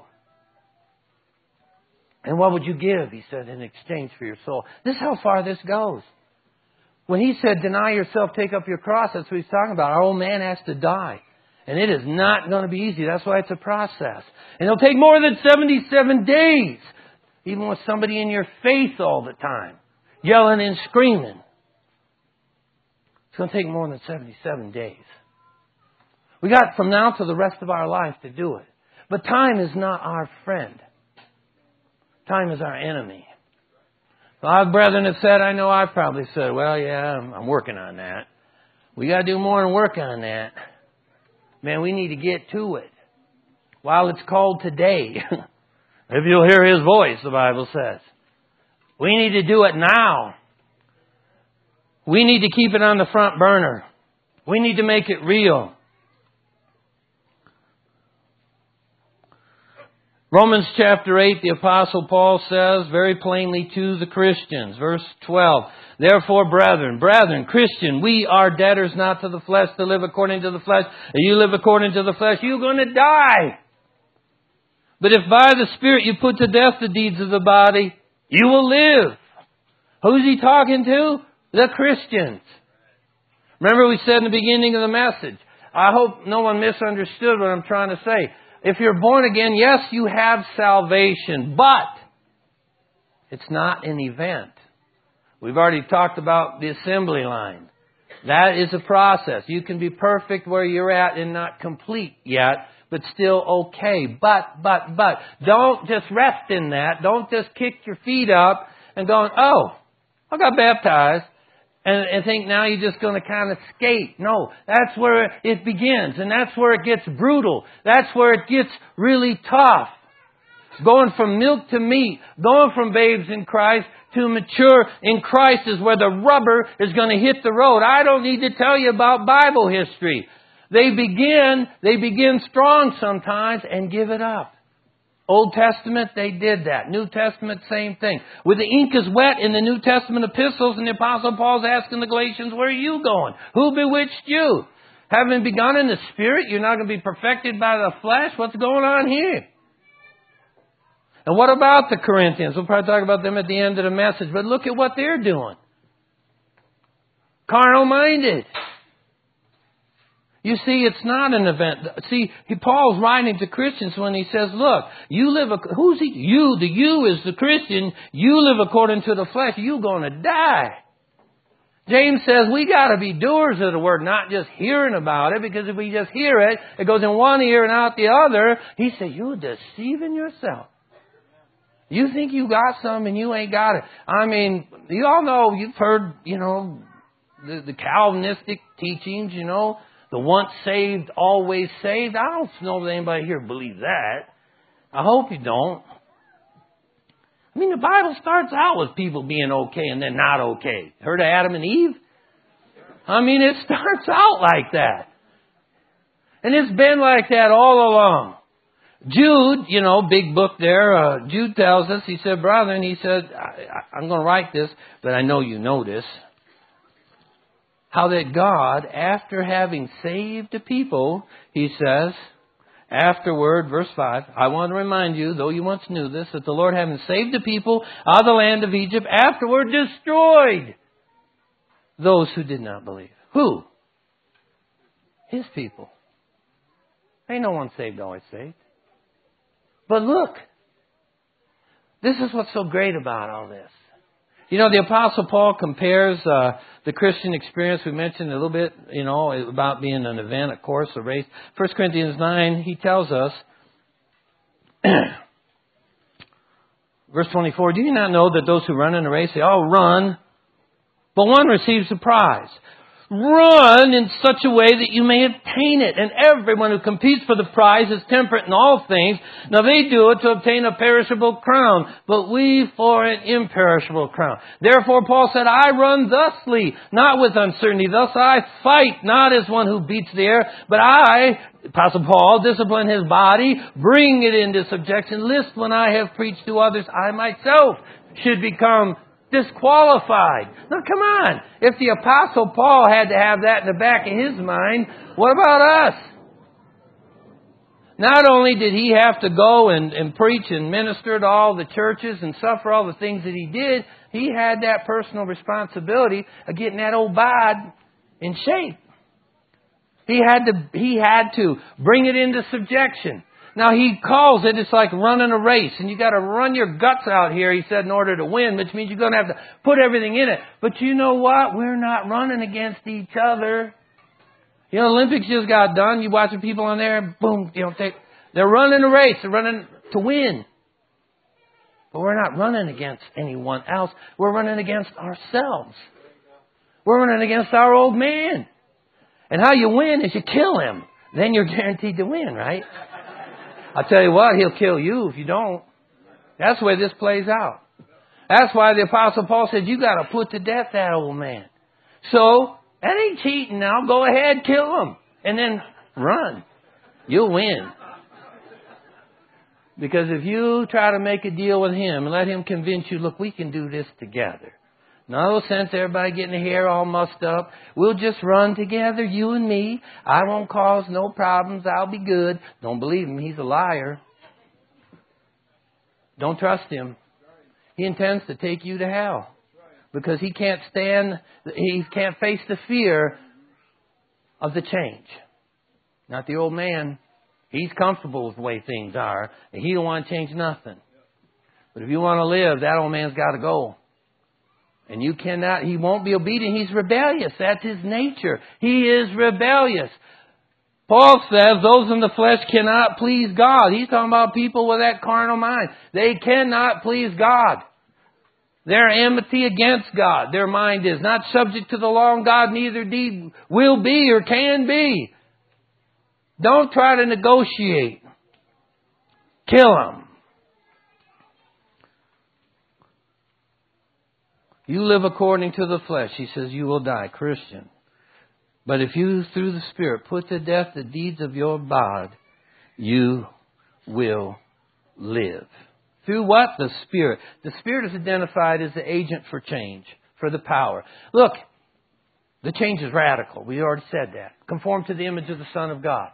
And what would you give, he said, in exchange for your soul? This is how far this goes. When he said, deny yourself, take up your cross, that's what he's talking about. Our old man has to die. And it is not going to be easy. That's why it's a process. And it'll take more than 77 days. Even with somebody in your face all the time, yelling and screaming. It's going to take more than 77 days. We got from now to the rest of our life to do it. But time is not our friend. Time is our enemy. A lot of brethren have said, I know I've probably said, well, yeah, I'm working on that. We got to do more than work on that. Man, we need to get to it. While it's called today. If you'll hear His voice, the Bible says. We need to do it now. We need to keep it on the front burner. We need to make it real. Romans chapter 8, the Apostle Paul says very plainly to the Christians, verse 12, therefore, brethren, Christian, we are debtors not to the flesh to live according to the flesh. If you live according to the flesh, you're going to die. But if by the Spirit you put to death the deeds of the body, you will live. Who's he talking to? The Christians. Remember we said in the beginning of the message, I hope no one misunderstood what I'm trying to say. If you're born again, yes, you have salvation, but it's not an event. We've already talked about the assembly line. That is a process. You can be perfect where you're at and not complete yet, but still okay. But, don't just rest in that. Don't just kick your feet up and go, oh, I got baptized. And think now you're just going to kind of skate. No, that's where it begins. And that's where it gets brutal. That's where it gets really tough. Going from milk to meat. Going from babes in Christ to mature in Christ is where the rubber is going to hit the road. I don't need to tell you about Bible history. They begin strong sometimes and give it up. Old Testament, they did that. New Testament, same thing. When the ink is wet in the New Testament epistles and the Apostle Paul's asking the Galatians, where are you going? Who bewitched you? Having begun in the Spirit, you're not going to be perfected by the flesh? What's going on here? And what about the Corinthians? We'll probably talk about them at the end of the message. But look at what they're doing. Carnal-minded. You see, it's not an event. See, Paul's writing to Christians when he says, look, you live, who's he? You, the you is the Christian. You live according to the flesh. You're going to die. James says we got to be doers of the word, not just hearing about it, because if we just hear it, it goes in one ear and out the other. He said, you're deceiving yourself. You think you got some and you ain't got it. I mean, you all know, you've heard, the Calvinistic teachings, the once saved, always saved. I don't know if anybody here believes that. I hope you don't. I mean, the Bible starts out with people being okay and then not okay. Heard of Adam and Eve? I mean, it starts out like that. And it's been like that all along. Jude, big book there, Jude tells us, he said, brethren, he said, I'm going to write this, but I know you know this. How that God, after having saved the people, he says, afterward, verse 5, I want to remind you, though you once knew this, that the Lord, having saved the people out of the land of Egypt, afterward destroyed those who did not believe. Who? His people. Ain't no one saved, always saved. But look, this is what's so great about all this. The Apostle Paul compares the Christian experience. We mentioned a little bit, about being an event, a course, a race. 1 Corinthians 9, he tells us, verse 24, do you not know that those who run in a race, they all run, but one receives the prize? Run in such a way that you may obtain it. And everyone who competes for the prize is temperate in all things. Now they do it to obtain a perishable crown, but we for an imperishable crown. Therefore Paul said, I run thusly, not with uncertainty. Thus I fight, not as one who beats the air, but I, Apostle Paul, discipline his body, bring it into subjection, lest when I have preached to others, I myself should become disqualified. Now come on. If the Apostle Paul had to have that in the back of his mind, what about us? Not only did he have to go and preach and minister to all the churches and suffer all the things that he did, he had that personal responsibility of getting that old bod in shape. He had to bring it into subjection. Now he calls it, it's like running a race, and you got to run your guts out here, he said, in order to win, which means you're going to have to put everything in it. But you know what? We're not running against each other. You know, Olympics just got done. You watching people on there, boom, they're running a race. They're running to win. But we're not running against anyone else. We're running against ourselves. We're running against our old man. And how you win is you kill him. Then you're guaranteed to win, right? I'll tell you what, he'll kill you if you don't. That's the way this plays out. That's why the Apostle Paul said, you got to put to death that old man. So, that ain't cheating now. Go ahead, kill him. And then run. You'll win. Because if you try to make a deal with him and let him convince you, look, we can do this together. No sense everybody getting the hair all mussed up. We'll just run together, you and me. I won't cause no problems. I'll be good. Don't believe him. He's a liar. Don't trust him. He intends to take you to hell. Because he can't face the fear of the change. Not the old man. He's comfortable with the way things are. And he don't want to change nothing. But if you want to live, that old man's got to go. And you cannot, he won't be obedient. He's rebellious. That's his nature. He is rebellious. Paul says those in the flesh cannot please God. He's talking about people with that carnal mind. They cannot please God. They're enmity against God. Their mind is not subject to the law of God, neither indeed will be or can be. Don't try to negotiate. Kill them. You live according to the flesh. He says you will die, Christian. But if you, through the Spirit, put to death the deeds of your body, you will live. Through what? The Spirit. The Spirit is identified as the agent for change, for the power. Look, the change is radical. We already said that. Conform to the image of the Son of God.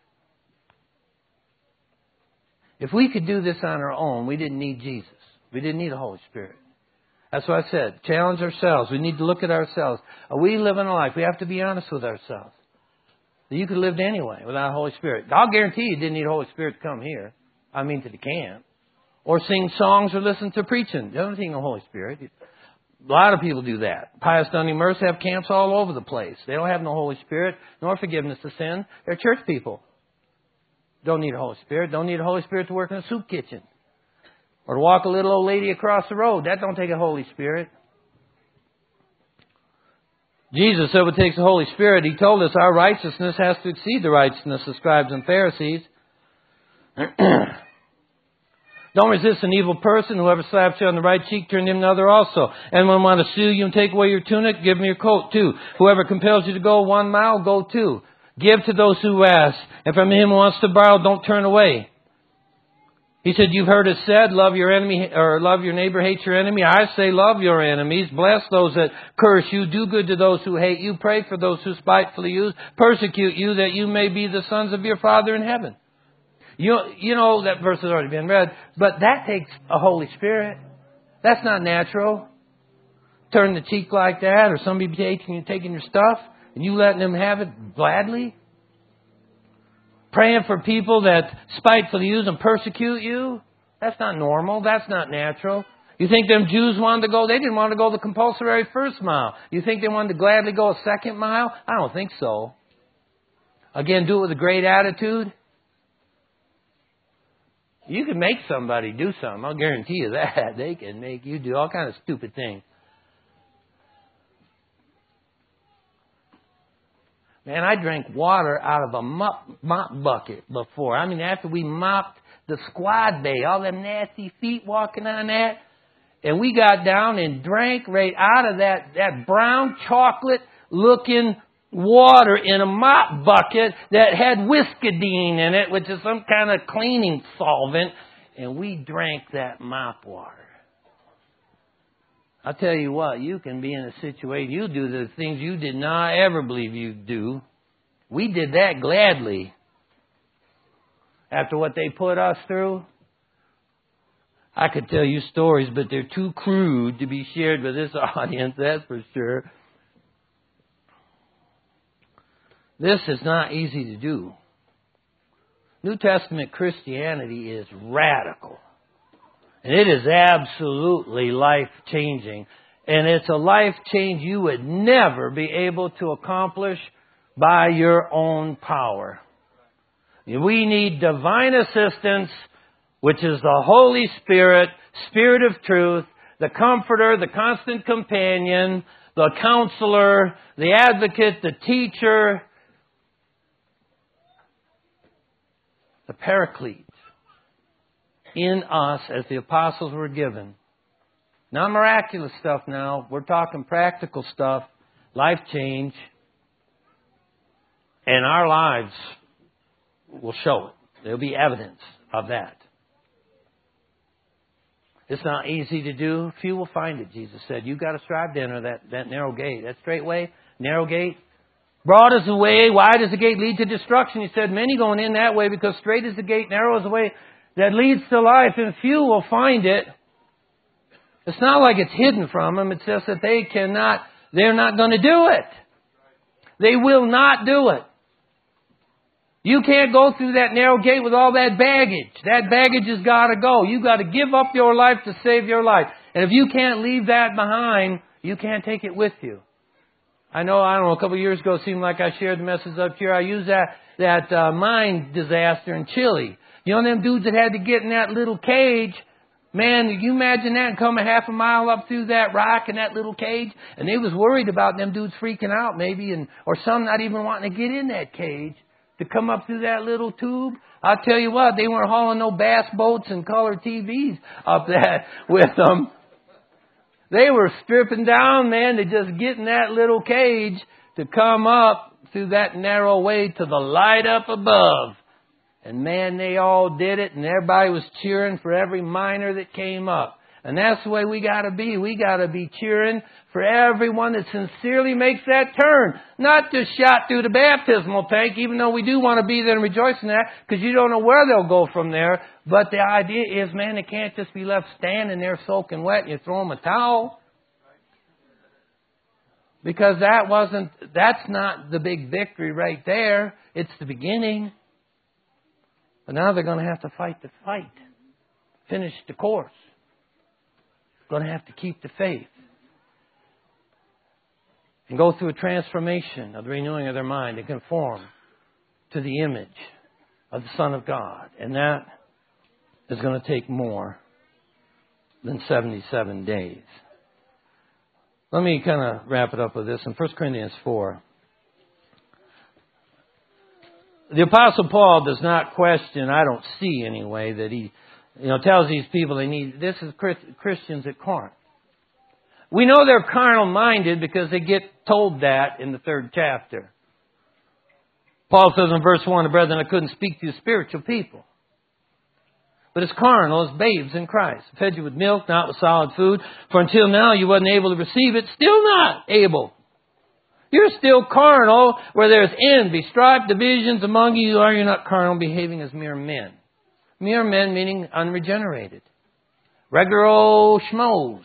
If we could do this on our own, we didn't need Jesus. We didn't need the Holy Spirit. That's what I said. Challenge ourselves. We need to look at ourselves. Are we living a life? We have to be honest with ourselves. You could live anyway without the Holy Spirit. I'll guarantee you didn't need the Holy Spirit to come here. I mean to the camp. Or sing songs or listen to preaching. You don't need the Holy Spirit. A lot of people do that. Pious Sunday Mercy have camps all over the place. They don't have no Holy Spirit, nor forgiveness of sin. They're church people. Don't need the Holy Spirit. Don't need the Holy Spirit to work in a soup kitchen. Or to walk a little old lady across the road. That don't take a Holy Spirit. Jesus said what takes the Holy Spirit. He told us our righteousness has to exceed the righteousness of scribes and Pharisees. Don't resist an evil person. Whoever slaps you on the right cheek, turn him the other also. Anyone want to sue you and take away your tunic, give him your coat too. Whoever compels you to go 1 mile, go 2. Give to those who ask. And from him who wants to borrow, don't turn away. He said, you've heard it said, love your enemy, or love your neighbor, hate your enemy. I say, love your enemies. Bless those that curse you. Do good to those who hate you. Pray for those who spitefully use, persecute you, that you may be the sons of your Father in heaven. You know that verse has already been read, but that takes a Holy Spirit. That's not natural. Turn the cheek like that, or somebody taking your stuff, and you letting them have it gladly. Praying for people that spitefully use and persecute you. That's not normal. That's not natural. You think them Jews wanted to go? They didn't want to go the compulsory first mile. You think they wanted to gladly go a second mile? I don't think so. Again, do it with a great attitude. You can make somebody do something. I'll guarantee you that. They can make you do all kinds of stupid things. Man, I drank water out of a mop bucket before. I mean, after we mopped the squad bay, all them nasty feet walking on that, and we got down and drank right out of that brown chocolate-looking water in a mop bucket that had Whiskadine in it, which is some kind of cleaning solvent, and we drank that mop water. I'll tell you what, you can be in a situation, you do the things you did not ever believe you'd do. We did that gladly. After what they put us through, I could tell you stories, but they're too crude to be shared with this audience, that's for sure. This is not easy to do. New Testament Christianity is radical. And it is absolutely life-changing. And it's a life change you would never be able to accomplish by your own power. We need divine assistance, which is the Holy Spirit, Spirit of truth, the Comforter, the constant companion, the Counselor, the Advocate, the Teacher, the Paraclete in us as the apostles were given. Not miraculous stuff now. We're talking practical stuff, life change, and our lives will show it. There'll be evidence of that. It's not easy to do. Few will find it, Jesus said. You've got to strive to enter that narrow gate. That straight way, narrow gate. Broad is the way, wide is the gate, lead to destruction. He said, many going in that way because straight is the gate, narrow is the way that leads to life, and few will find it. It's not like it's hidden from them. It's just that they're not going to do it. They will not do it. You can't go through that narrow gate with all that baggage. That baggage has got to go. You've got to give up your life to save your life. And if you can't leave that behind, you can't take it with you. I don't know, a couple of years ago, it seemed like I shared the message up here. I used that mine disaster in Chile. You know them dudes that had to get in that little cage? Man, can you imagine that and come a half a mile up through that rock in that little cage? And they was worried about them dudes freaking out maybe, or some not even wanting to get in that cage to come up through that little tube. I'll tell you what, they weren't hauling no bass boats and color TVs up that with them. They were stripping down, man, to just get in that little cage to come up through that narrow way to the light up above. And man, they all did it, and everybody was cheering for every miner that came up. And that's the way we got to be. We got to be cheering for everyone that sincerely makes that turn. Not just shot through the baptismal tank, even though we do want to be there and rejoice in that, because you don't know where they'll go from there. But the idea is, man, they can't just be left standing there soaking wet and you throw them a towel. Because that's not the big victory right there. It's the beginning. But now they're going to have to fight the fight. Finish the course. Going to have to keep the faith. And go through a transformation of the renewing of their mind and conform to the image of the Son of God. And that is going to take more than 77 days. Let me kind of wrap it up with this. In 1 Corinthians 4, the Apostle Paul does not question, I don't see anyway, that he tells these people they need, this is Christians at Corinth. We know they're carnal-minded because they get told that in the 3rd chapter. Paul says in verse 1, the brethren, I couldn't speak to you spiritual people. But as carnal as babes in Christ. I fed you with milk, not with solid food. For until now you wasn't able to receive it. Still not able. You're still carnal where there's envy, strife, divisions among you. Are you not carnal, behaving as mere men? Mere men meaning unregenerated. Regular old schmoes.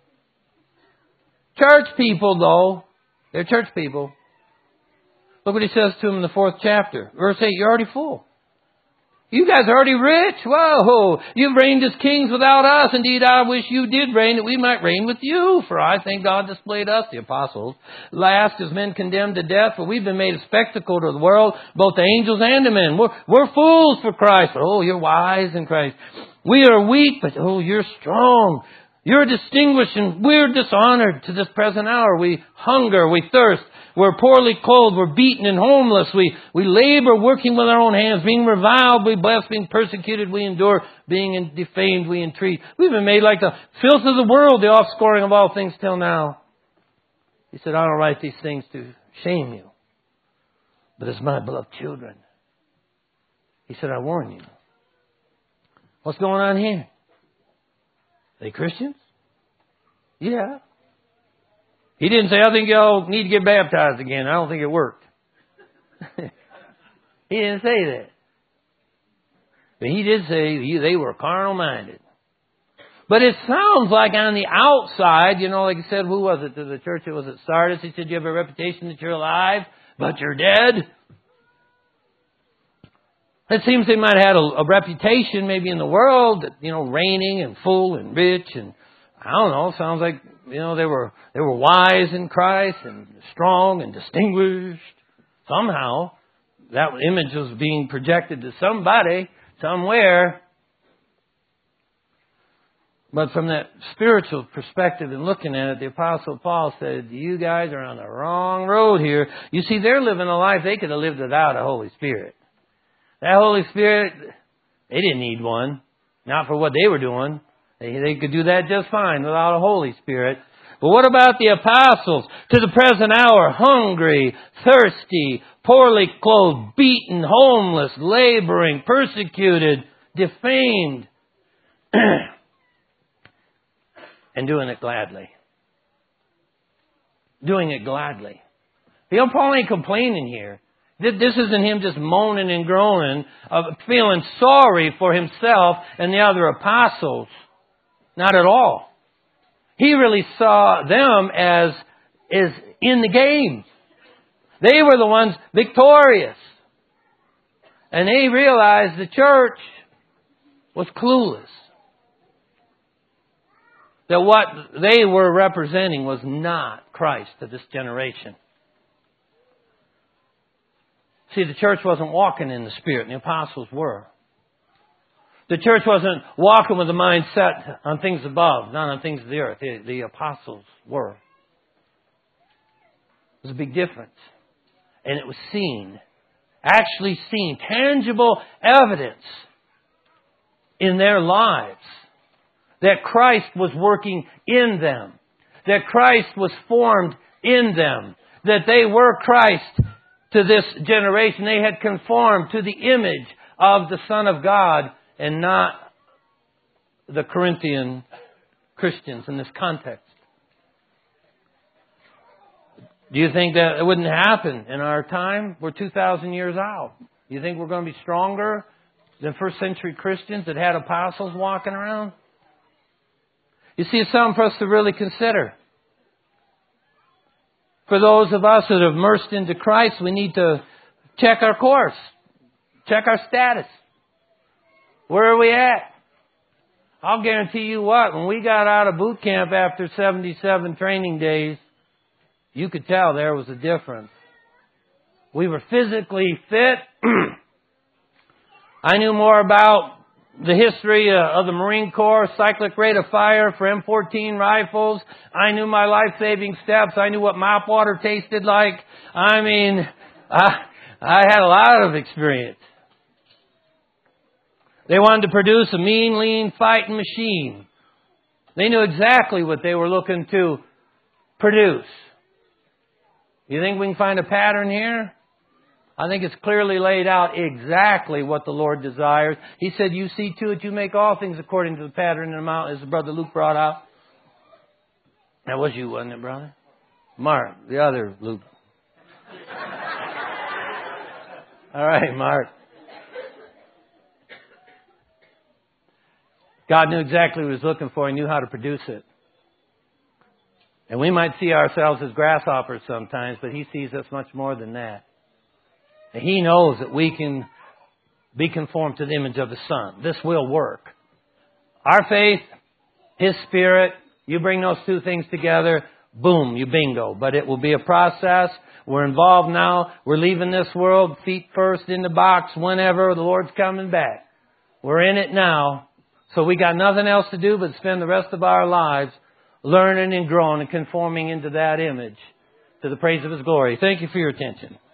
Church people, though. They're church people. Look what he says to them in the 4th chapter. Verse 8, you're already full. You guys are already rich. Whoa. You've reigned as kings without us. Indeed, I wish you did reign, that we might reign with you. For I think God displayed us, the apostles, last as men condemned to death. For we've been made a spectacle to the world, both the angels and the men. We're fools for Christ. But, you're wise in Christ. We are weak, but, you're strong. You're distinguished and we're dishonored to this present hour. We hunger, we thirst. We're poorly clothed, we're beaten and homeless. We labor working with our own hands. Being reviled, we bless. Being persecuted, we endure. Being defamed, we entreat. We've been made like the filth of the world, the offscoring of all things till now. He said, I don't write these things to shame you, but as my beloved children. He said, I warn you. What's going on here? Are they Christians? Yeah. He didn't say, I think y'all need to get baptized again. I don't think it worked. He didn't say that. But he did say they were carnal-minded. But it sounds like on the outside, like he said, who was it to the church that was at Sardis? He said, you have a reputation that you're alive, but you're dead. It seems they might have had a reputation maybe in the world that, reigning and full and rich and I don't know, sounds like, they were wise in Christ and strong and distinguished. Somehow, that image was being projected to somebody, somewhere. But from that spiritual perspective and looking at it, the Apostle Paul said, you guys are on the wrong road here. You see, they're living a life they could have lived without a Holy Spirit. That Holy Spirit, they didn't need one. Not for what they were doing. They could do that just fine without a Holy Spirit. But what about the apostles? To the present hour, hungry, thirsty, poorly clothed, beaten, homeless, laboring, persecuted, defamed, and doing it gladly. Doing it gladly. Paul ain't complaining here. This isn't him just moaning and groaning, feeling sorry for himself and the other apostles. Not at all. He really saw them as in the game. They were the ones victorious. And they realized the church was clueless. That what they were representing was not Christ to this generation. See, the church wasn't walking in the Spirit, and the apostles were. The church wasn't walking with a mind set on things above, not on things of the earth. The apostles were. There's a big difference. And it was seen. Actually seen. Tangible evidence in their lives that Christ was working in them. That Christ was formed in them. That they were Christ to this generation. They had conformed to the image of the Son of God and not the Corinthian Christians in this context. Do you think that it wouldn't happen in our time? We're 2,000 years out. Do you think we're going to be stronger than first century Christians that had apostles walking around? You see, it's something for us to really consider. For those of us that have immersed into Christ, we need to check our course. Check our status. Where are we at? I'll guarantee you what, when we got out of boot camp after 77 training days, you could tell there was a difference. We were physically fit. I knew more about the history of the Marine Corps, cyclic rate of fire for M14 rifles. I knew my life-saving steps. I knew what mop water tasted like. I mean, I had a lot of experience. They wanted to produce a mean, lean, fighting machine. They knew exactly what they were looking to produce. You think we can find a pattern here? I think it's clearly laid out exactly what the Lord desires. He said, you see to it, you make all things according to the pattern and amount, as the brother Luke brought out. That was you, wasn't it, brother? Mark, the other Luke. All right, Mark. God knew exactly what He was looking for. He knew how to produce it. And we might see ourselves as grasshoppers sometimes, but He sees us much more than that. And He knows that we can be conformed to the image of His Son. This will work. Our faith, His Spirit, you bring those two things together, boom, you bingo. But it will be a process. We're involved now. We're leaving this world, feet first in the box, whenever the Lord's coming back. We're in it now. So we got nothing else to do but spend the rest of our lives learning and growing and conforming into that image to the praise of His glory. Thank you for your attention.